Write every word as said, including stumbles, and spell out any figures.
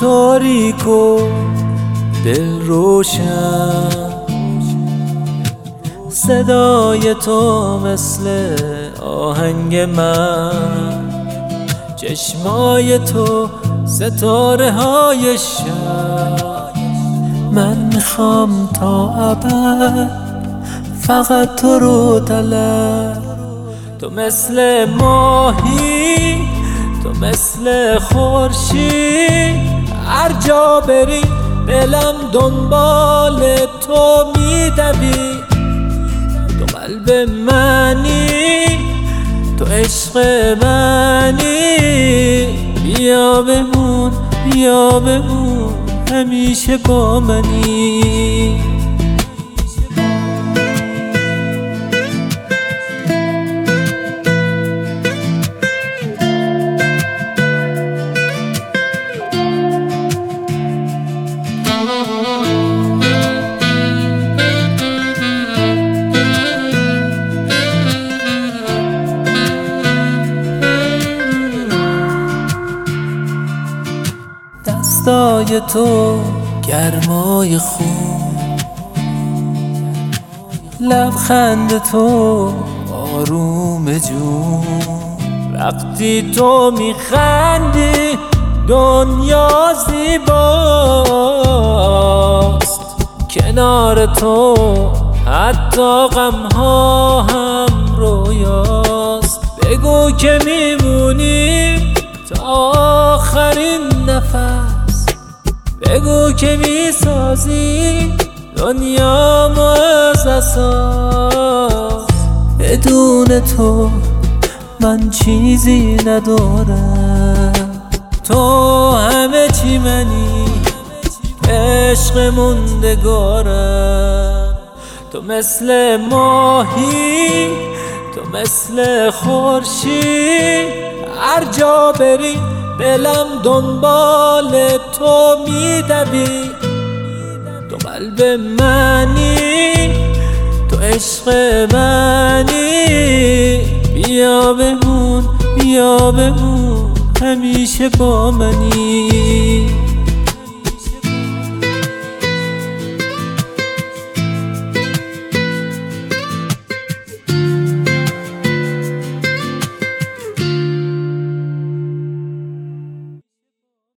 تاریک و دل روشن، صدای تو مثل آهنگ من، چشمای تو ستاره های شب. من میخوام تا ابد فقط تو رو طلب. تو مثل ماهی، تو مثل خورشید، هر جا بری دلم دنبال تو میدوی. تو قلب منی، تو عشق منی، بیا بمون بیا بمون همیشه با منی. دستای تو گرمای خون، لبخند تو آروم جون. وقتی تو میخندی دنیا زیباست، کنار تو حتی غمها هم رویاست. بگو که میمونی تا آخرین نفس، بگو که میسازی دنیامو از اساس. بدون تو من چیزی ندارم، تو همه چی منی، عشق موندگارم. تو مثل ماهی، تو مثل خورشید، هر جا بری دلم دنبال تو میدوی. تو قلب منی، تو عشق منی، بیا بمون بیا بمون همیشه با منی.